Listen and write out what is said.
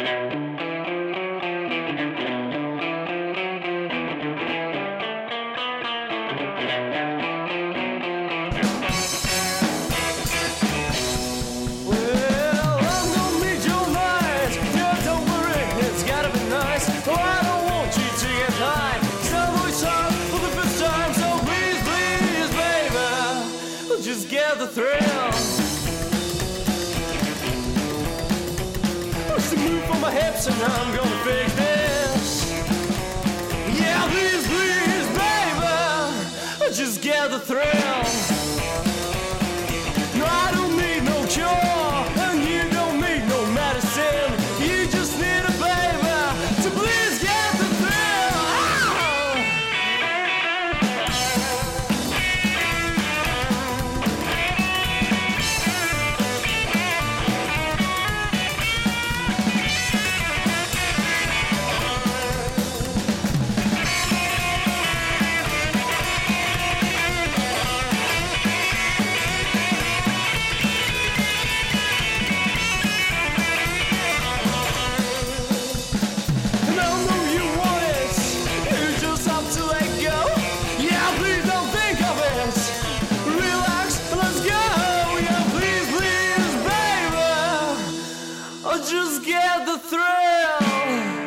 Just get the thrill. Push the move from my hips and I'm gonna fix this. Yeah, please, please, baby, just get the thrill. No, I don't need no cure, and you don't need no medicine. You just need a baby to please get the thrill. Just get the thrill.